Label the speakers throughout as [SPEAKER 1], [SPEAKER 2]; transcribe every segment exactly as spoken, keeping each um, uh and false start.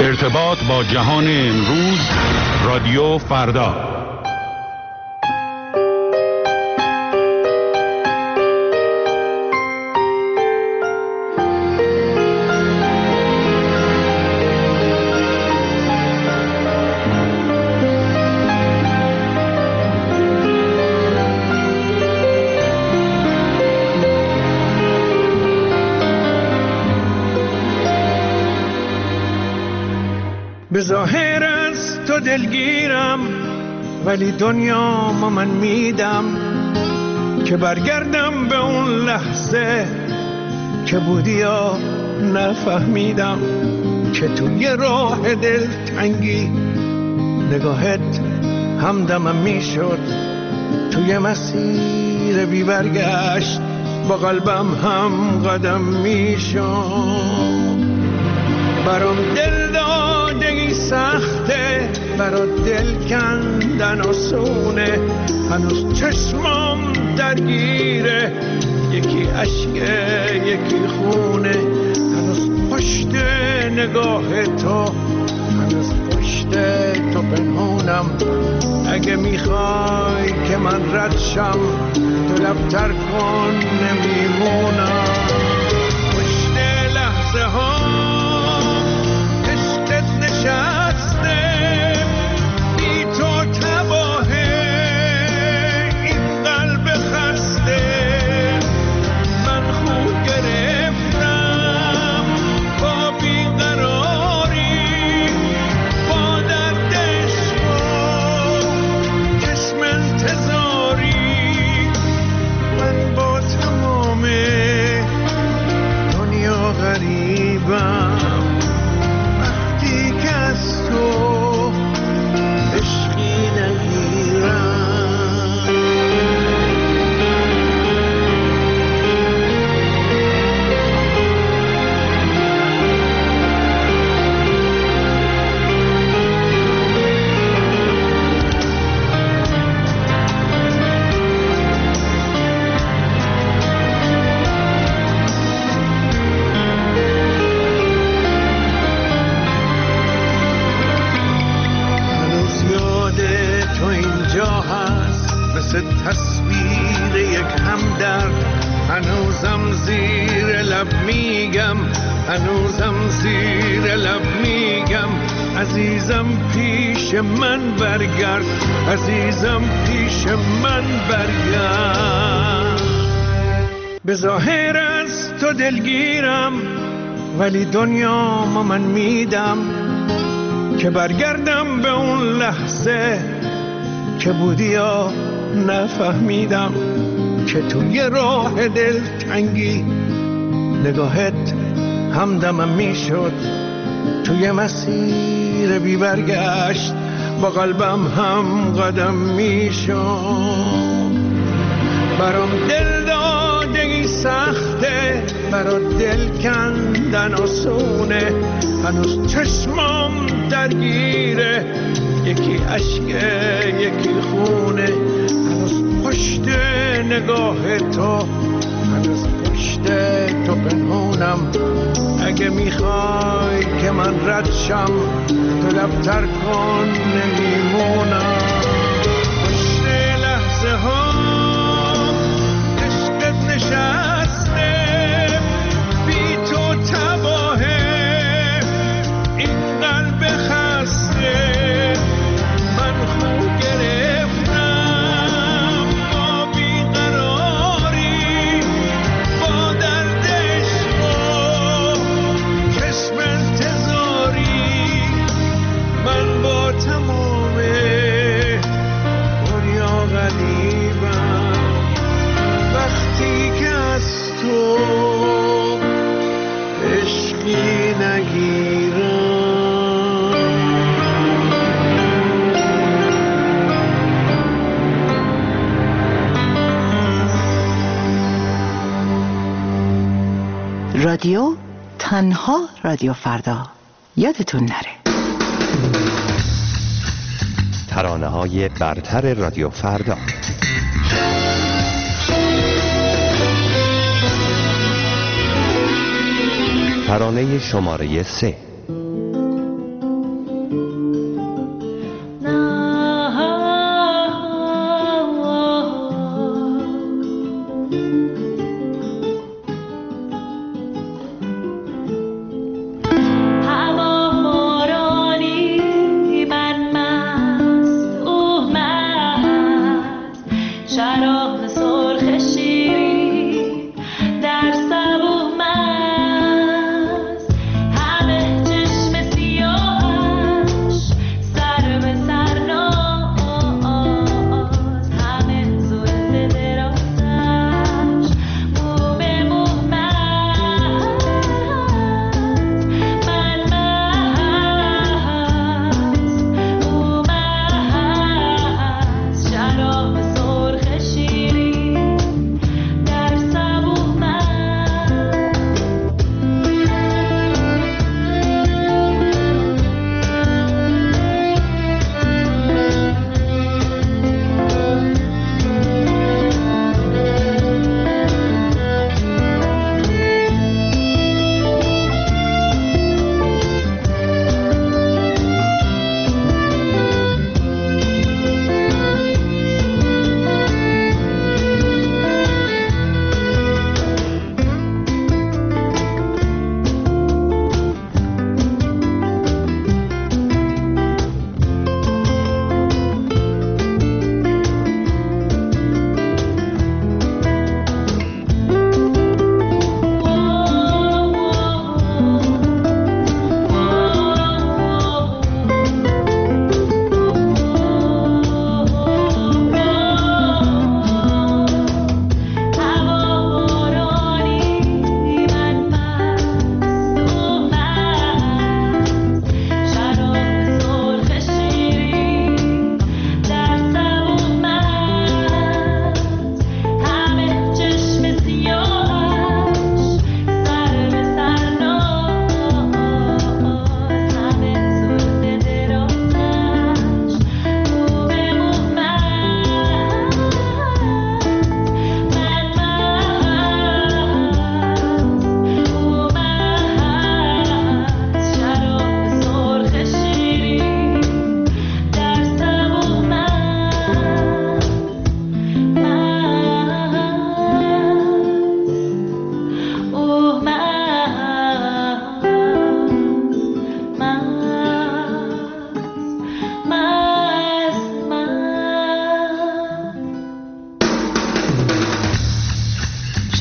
[SPEAKER 1] ارتباط با جهان امروز، رادیو فردا.
[SPEAKER 2] به ظاهر از تو دلگیرم، ولی دنیا ما من میدم که برگردم به اون لحظه که بودی یا نفهمیدم که توی راه دلتنگی نگاهت همدمم میشد، توی مسیر بی برگشت با قلبم هم قدم میشد. برام دل دادگی سخته، برات دل کندن آسونه، هنوز چشمام درگیره، یکی عشقه یکی خونه، هنوز پشت نگاه تو، هنوز پشت تو پنهونم. اگه میخوای که من رد شم تو لبتر کن، نمیمونم. پشت لحظه ها نشسته، بی تو تباهه این قلب خسته. من خو گرفتم با بیقراری، با درد عشق و چشم انتظاری. من با تمام دنیا غریبم، تو عشقی نگیرم. تصویر یک همدرد، هنوزم زیر لب میگم، هنوزم زیر لب میگم. عزیزم پیش من برگرد، عزیزم پیش من برگرد. به ظاهر از تو دلگیرم، ولی دنیا ما من میدم که برگردم به اون لحظه که بودی یا نفهمیدم که توی راه دلتنگی نگاهت همدمم میشد، توی مسیر بی برگشت با قلبم هم قدم میشد. برام دل دادگی سخته، برات دل کندن آسونه، هنوز چشمام درگیره، یکی عشقه یکی خونه، هنوز پشت نگاه تو، هنوز پشت تو پنهونم. اگه میخوای که من رد شم تو لبتر کن، نمیمونم. پشت لحظه ها عشقت نشسته، بی تو تباهه این قلب خسته.
[SPEAKER 3] رادیو تنها رادیو فردا، یادتون نره.
[SPEAKER 4] ترانه‌های برتر رادیو فردا. ترانه شماره سه.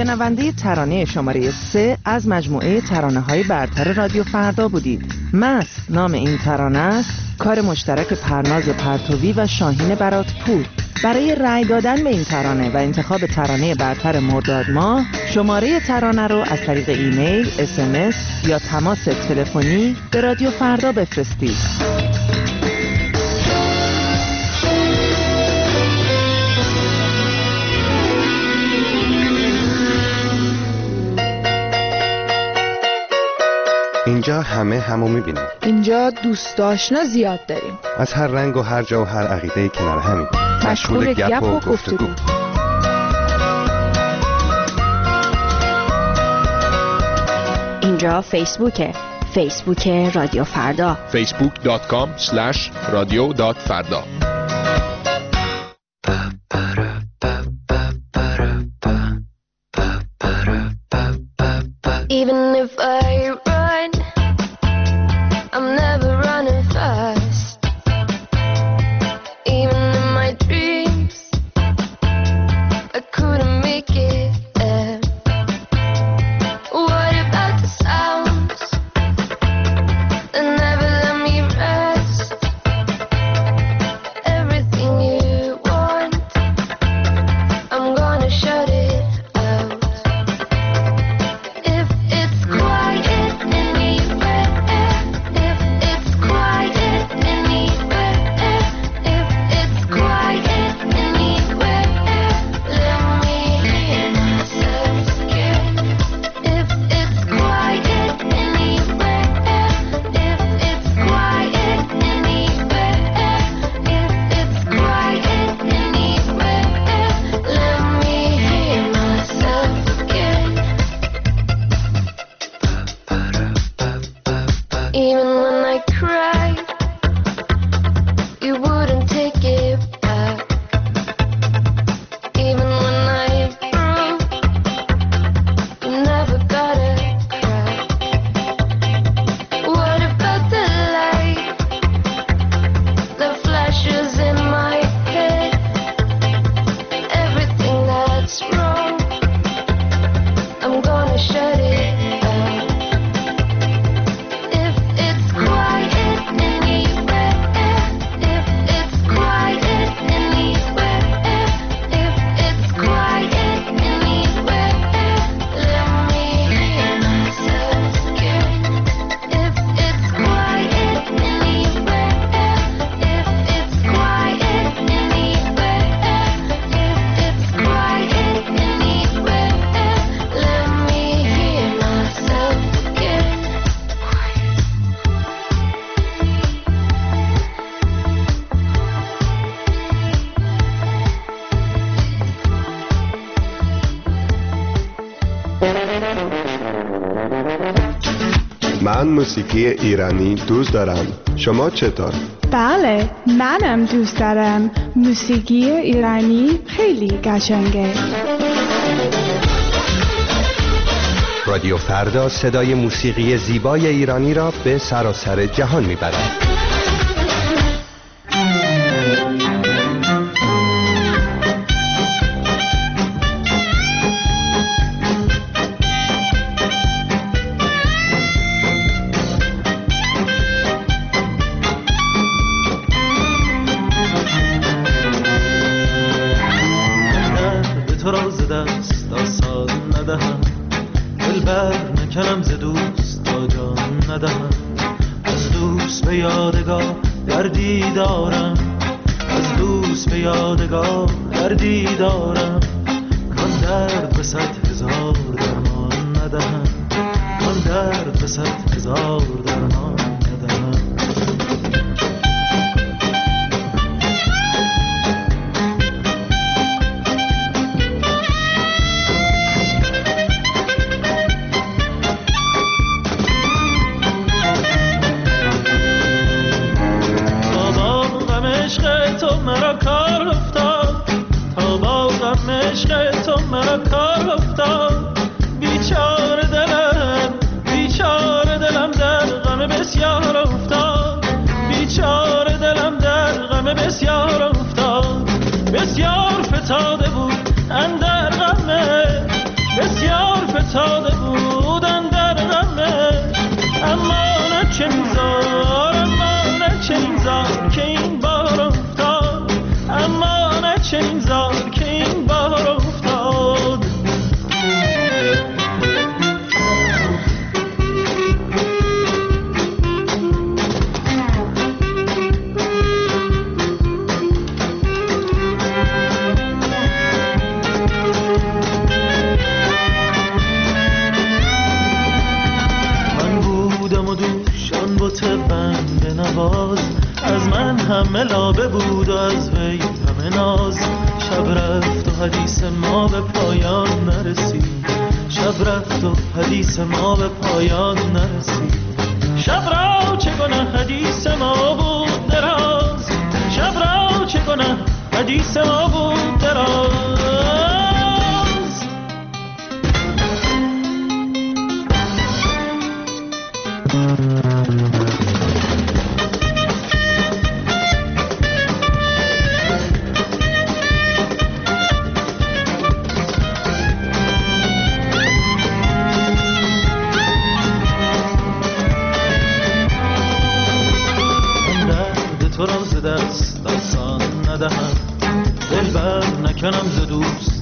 [SPEAKER 3] شنونده ترانه شماره سه از مجموعه ترانه‌های برتر رادیو فردا بودید. مست نام این ترانه است، کار مشترک پرناز پرتوی و شاهین براتپور. برای رأی دادن به این ترانه و انتخاب ترانه برتر مرداد ماه، شماره ترانه رو از طریق ایمیل، اس ام اس یا تماس تلفنی به رادیو فردا بفرستید.
[SPEAKER 4] اینجا همه همو میبینیم.
[SPEAKER 5] اینجا دوست آشنا زیاد داریم.
[SPEAKER 4] از هر رنگ و هر جا و هر عقیده کنار همین.
[SPEAKER 5] مشغول گپ و گفتگو.
[SPEAKER 6] اینجا فیسبوکه. فیسبوک رادیو فردا.
[SPEAKER 7] فیسبوک دات کام اسلش رادیو دات فردا.
[SPEAKER 8] Even if I run, I'm never running fast. Even in my dreams, I couldn't make it there. What about the sounds that never let me rest? Everything you want, I'm gonna shut it out. If it's quiet anywhere, if it's quiet anywhere, if it's quiet anywhere, let me hear myself again. If it's quiet anywhere, if it's quiet anywhere, if it's quiet anywhere, let me hear myself again. Even when I cried, you wouldn't take it back. Even when I broke, you never got a crack. What about the light that flashes in my head? Everything that's wrong, I'm gonna shut it out. If it's quiet anywhere, if it's quiet anywhere, if it's quiet anywhere, let me hear myself again. If it's quiet anywhere, if it's quiet anywhere, if it's quiet anywhere, let me hear myself again.
[SPEAKER 9] من موسیقی ایرانی دوست دارم. شما چطور؟
[SPEAKER 10] بله، منم دوست دارم. موسیقی ایرانی خیلی قشنگه.
[SPEAKER 4] رادیو فردا صدای موسیقی زیبای ایرانی را به سراسر جهان میبرد.
[SPEAKER 11] به تو راز دست آسان ندهم، دلبر نکنم ز دوست تا جان ندهم. از دوست به یادگار دردی دارم، از دوست به یادگار دردی دارم. کان درد به صد هزار درمان ندهم، کان درد به صد هزار درمان ندهم. تو مرا کار افتاد، تا با غم عشق تو مرا کار افتاد. بیچاره دلم، بیچاره دلم در غم بسیار افتاد، بیچاره دلم در غم بسیار افتاد. بسیار فتاده بود اندر غم، بسیار افتاده بودن در غمش، اما نه چنین زار، اما نه چنین زار که این بار افتاد، اما نه چنین زار که این بار افتاد. از من همه لابه بود و از وی همه ناز. شب رفت و حدیث ما به پایان نرسید، شب رفت و حدیث ما به پایان نرسید. شب را چه گناه حدیث ما بود دراز، شب را چه گناه حدیث ما بود دراز. تو را ز دست دستان ندهم، دل بر نکنم ز دوست